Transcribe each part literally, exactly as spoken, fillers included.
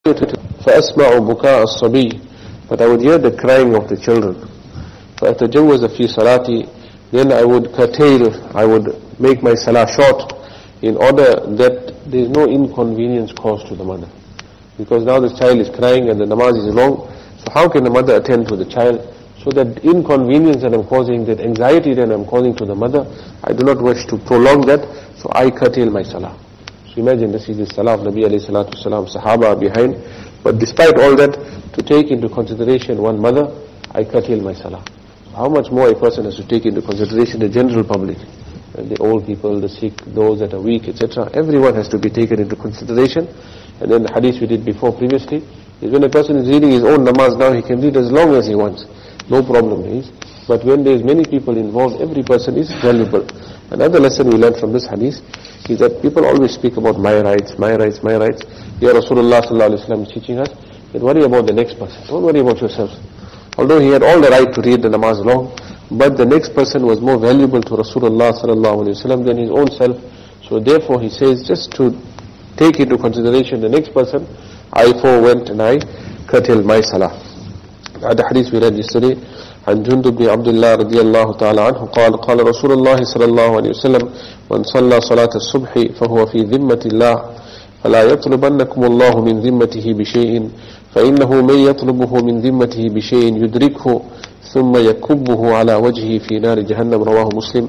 فأسمع بكاء الصبي, but I would hear the crying of the children. فأتجوز في صلاتي, then I would curtail, I would make my salah short, in order that there is no inconvenience caused to the mother. Because now the child is crying and the namaz is long, so how can the mother attend to the child? So that inconvenience that I'm causing, that anxiety that I'm causing to the mother, I do not wish to prolong that, so I curtail my salah. So imagine this is the salah of Nabi alayhi salatu salam, Sahaba are behind, but despite all that, to take into consideration one mother, I curtail my salah. So how much more a person has to take into consideration the general public, and the old people, the sick, those that are weak, et cetera. Everyone has to be taken into consideration. And then the hadith we did before previously, is when a person is reading his own namaz now, he can read as long as he wants. No problem is. But when there is many people involved, every person is valuable. Another lesson we learned from this hadith is that people always speak about my rights, my rights, my rights. Here Rasulullah sallallahu alaihi wasallam is teaching us that worry about the next person. Don't worry about yourself. Although he had all the right to read the namaz long, but the next person was more valuable to Rasulullah sallallahu alaihi wasallam than his own self. So therefore he says, just to take into consideration the next person, I forewent and I curtailed my salah. The hadith we read yesterday, عن جندب بن عبد الله رضي الله تعالى عنه قال قال رسول الله صلى الله عليه وسلم من صلى صلاة الصبح فهو في ذمة الله فلا يطلبنكم الله من ذمته بشيء فإنه من يطلبه من ذمته بشيء يدركه ثم يكبه على وجهه في نار جهنم رواه مسلم.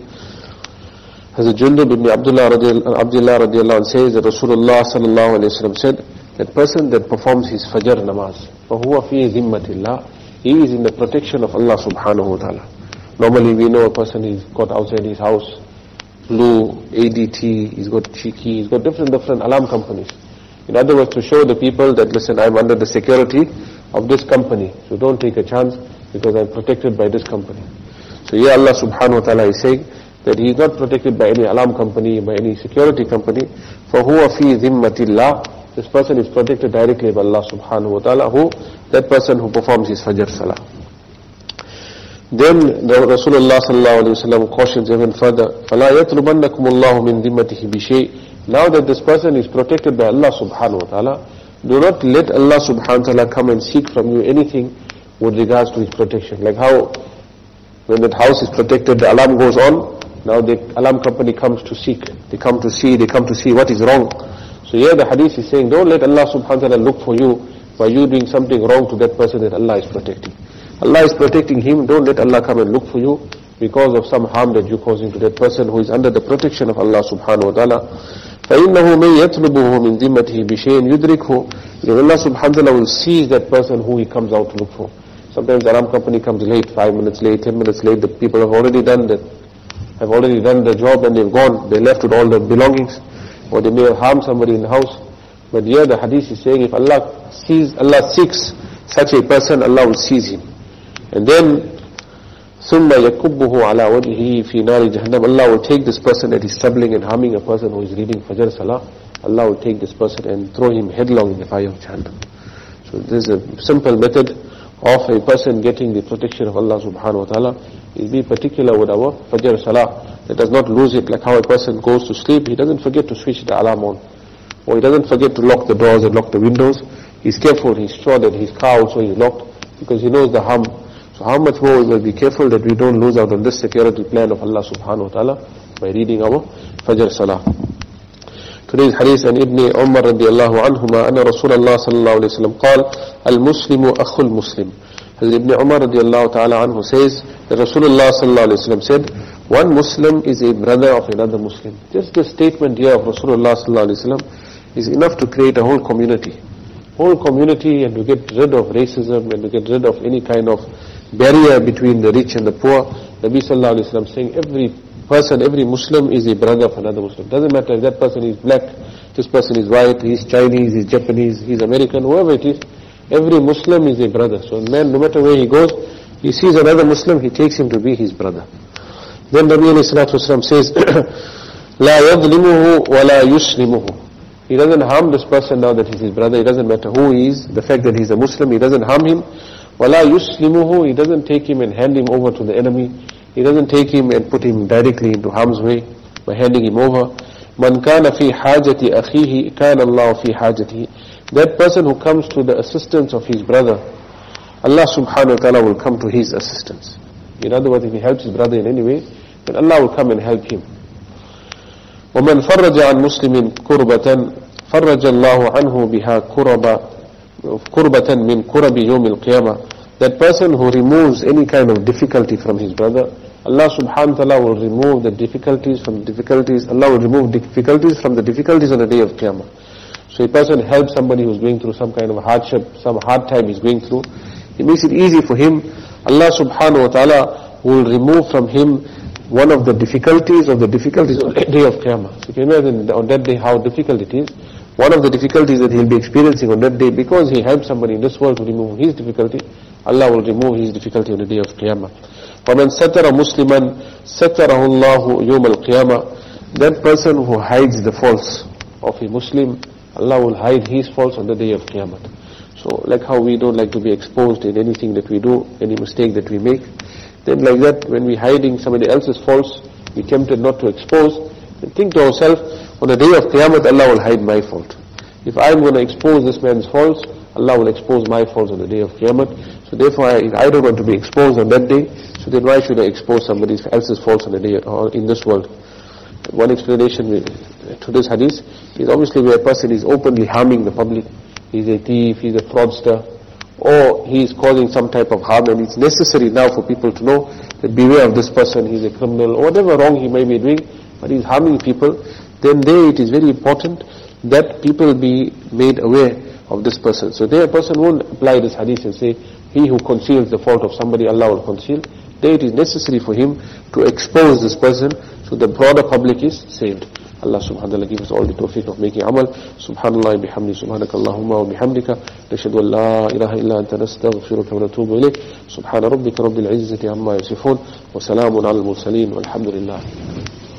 As a Jundub ibn Abdullah radiallahu anh says that Rasulullah sallallahu alayhi wa sallam said, that person that performs his Fajr namaz, فَهُوَ فِي ذِمَّةِ اللَّهِ, he is in the protection of Allah subhanahu wa ta'ala. Normally we know a person is got outside his house, Blue, A D T, he's got Chiki, he's got different different alarm companies. In other words, to show the people that, listen, I'm under the security of this company, so don't take a chance because I'm protected by this company. So here Allah subhanahu wa ta'ala is saying that he is not protected by any alarm company, by any security company. فَهُوَ فِي ذِمَّةِ اللَّهِ, this person is protected directly by Allah subhanahu wa ta'ala. Who? That person who performs his Fajr salah. Then the Rasulullah sallallahu alayhi wa sallam cautions even further, فَلَا يَطْلُبَنَّكُمُ اللَّهُ مِن ذِمَّتِهِ بِشَيْءٍ. Now that this person is protected by Allah subhanahu wa ta'ala, do not let Allah subhanahu wa ta'ala come and seek from you anything with regards to his protection. Like how when that house is protected, the alarm goes on, now the alarm company comes to seek. They come to see, they come to see what is wrong. So here the hadith is saying, don't let Allah subhanahu wa ta'ala look for you by you doing something wrong to that person that Allah is protecting. Allah is protecting him, don't let Allah come and look for you because of some harm that you're causing to that person who is under the protection of Allah subhanahu wa ta'ala. فَإِنَّهُ مَنْ يَطْلُبُهُ مِنْ ذِمَّتِهِ بِشَيْءٍ يُدْرِكْهُ. Because Allah subhanahu wa ta'ala will seize that person who he comes out to look for. Sometimes the alarm company comes late, five minutes late, ten minutes late, the people have already done that, have already done the job and they've gone, they left with all the belongings, or they may have harmed somebody in the house. But here the hadith is saying, if Allah sees, Allah seeks such a person, Allah will seize him. And then, ثُمَّ يَكُبُّهُ عَلَى وَجْهِهِ فِي نَارِ جَهَنَّمَ. Allah will take this person that is troubling and harming a person who is reading Fajr Salah, Allah will take this person and throw him headlong in the fire of Jahannam. So this is a simple method of a person getting the protection of Allah subhanahu wa ta'ala. Is be particular with our Fajr Salah, that does not lose it. Like how a person goes to sleep, he doesn't forget to switch the alarm on, or he doesn't forget to lock the doors and lock the windows. He's careful, he's sure that his car also is locked, because he knows the harm. So how much more we will be careful that we don't lose out on this security plan of Allah subhanahu wa ta'ala by reading our Fajr Salah. Today's hadith an Ibn Umar radiallahu anhuma anna Rasulullah sallallahu alayhi wa sallam qal al-muslimu akhul muslim. Hazrat Ibn Umar radiallahu ta'ala anhu says that Rasulullah sallallahu alayhi wa sallam said, one Muslim is a brother of another Muslim. Just the statement here of Rasulullah sallallahu alayhi wa sallam is enough to create a whole community. Whole community, and to get rid of racism and to get rid of any kind of barrier between the rich and the poor. Nabi sallallahu alayhi wa sallam saying every person, every Muslim is a brother of another Muslim. Doesn't matter if that person is black, this person is white, he's Chinese, he's Japanese, he's American, whoever it is. Every Muslim is a brother. So a man, no matter where he goes, he sees another Muslim, he takes him to be his brother. Then Nabi alayhi salatu wasalam says, لا يظلمه ولا يسلمه. He doesn't harm this person now that he's his brother. It doesn't matter who he is. The fact that he's a Muslim, he doesn't harm him. ولا يسلمه. He doesn't take him and hand him over to the enemy. He doesn't take him and put him directly into harm's way by handing him over. من كان في حاجة أخيه كان الله في حاجته. that person who comes to the assistance of his brother, Allah subhanahu wa ta'ala will come to his assistance. In other words, if he helps his brother in any way, then Allah will come and help him. وَمَنْ فَرَّجَ عَنْ مُسْلِمٍ كُرْبَةً فَرَّجَ اللَّهُ عَنْهُ بِهَا كُرْبَةً مِنْ كُرَبِ يَوْمِ الْقِيَامَةِ. That person who removes any kind of difficulty from his brother, Allah subhanahu wa ta'ala will remove the difficulties from the difficulties, Allah will remove difficulties from the difficulties on the day of Qiyamah. So a person helps somebody who's going through some kind of hardship, some hard time he's going through, he makes it easy for him. Allah subhanahu wa ta'ala will remove from him one of the difficulties of the difficulties on the day of Qiyamah. So you can imagine on that day how difficult it is. One of the difficulties that he'll be experiencing on that day, because he helped somebody in this world to remove his difficulty, Allah will remove his difficulty on the day of Qiyamah. وَمَنْ سَتَرَ مُسْلِمًا سَتَرَهُ اللَّهُ يَوْمَ الْقِيَامَةِ. That person who hides the faults of a Muslim, Allah will hide his faults on the day of Qiyamah. So like how we don't like to be exposed in anything that we do, any mistake that we make, then like that, when we're hiding somebody else's faults, we're tempted not to expose, and think to ourselves, on the day of Qiyamah, Allah will hide my fault. If I'm going to expose this man's faults, Allah will expose my faults on the day of Qiyamah. So therefore, I, I don't want to be exposed on that day, so then why should I expose somebody else's faults on the day, or in this world? One explanation to this hadith is obviously where a person is openly harming the public. He's a thief, he's a fraudster, or he's causing some type of harm, and it's necessary now for people to know that beware of this person, he's a criminal, or whatever wrong he may be doing, but he's harming people. Then there it is very important that people be made aware of this person. So there a person won't apply this hadith and say, he who conceals the fault of somebody, Allah will conceal. There it is necessary for him to expose this person so the broader public is saved. Allah subhanahu wa ta'ala give us all the tawfiq of making amal. Subhanallah bihamdi, subhanaka Allahumma wa bihamdika, nashhadu an la ilaha illa anta nastaghfiruka wa natubu ilayk. Subhana rabbika rabbil izzati amma yasifun, wa salamun ala al-mursaleen, walhamdulillah.